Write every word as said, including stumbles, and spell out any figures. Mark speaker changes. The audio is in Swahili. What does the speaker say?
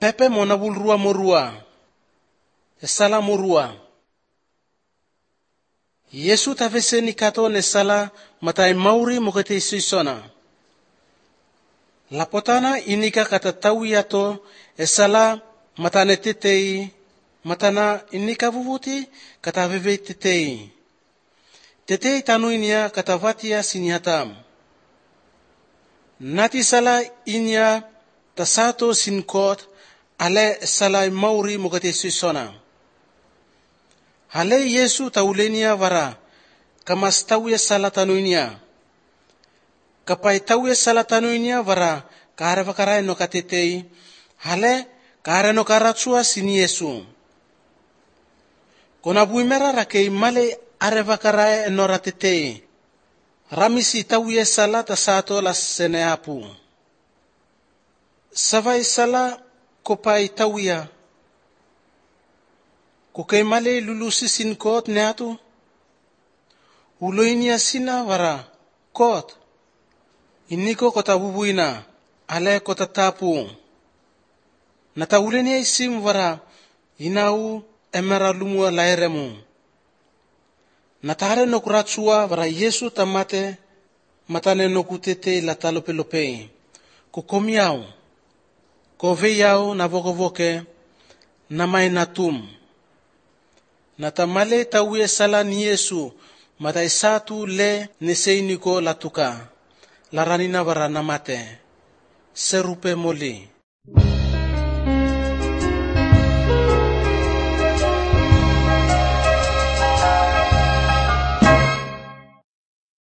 Speaker 1: pepe mona bulrua morua. Esala morua. Yesu tafeseni kato nesala matai mauri mokete sisona. Lapotana inika kata tawi ato esala matane tetei, matana inika vuvuti kata veve tetei. Tetei tanu inia kata vatia sinihatam. Nati sala inia tasato sinkot ale esala mauri mokete sisona. Hale Yesu taulenia vara kamas tawi sala tanu inia. Kapai tawi sala tanu inia vara kare vakara no katetei hale kare no karatsua sini Yesu. Kona buimera rakei male are vakara no ratetei. Ramisi tawi sala tasato la seneapu. Savai sala kopai tawia. Kukai male lulusi sin kot neatu. Uloinia sina vara kot. Iniko kota bubuina ale kota tapu. Nataulenia isim vara inau emera lumua laeremu. Natare nokuratsua vara Yesu tamate matane nokutete la talope-lope. Kukomiau. Koveyau na voke-voke na mai natum. Natamale tawie sala ni Yesu matai satu le neseiniko latuka. Laranina vara namate. Serupe moli.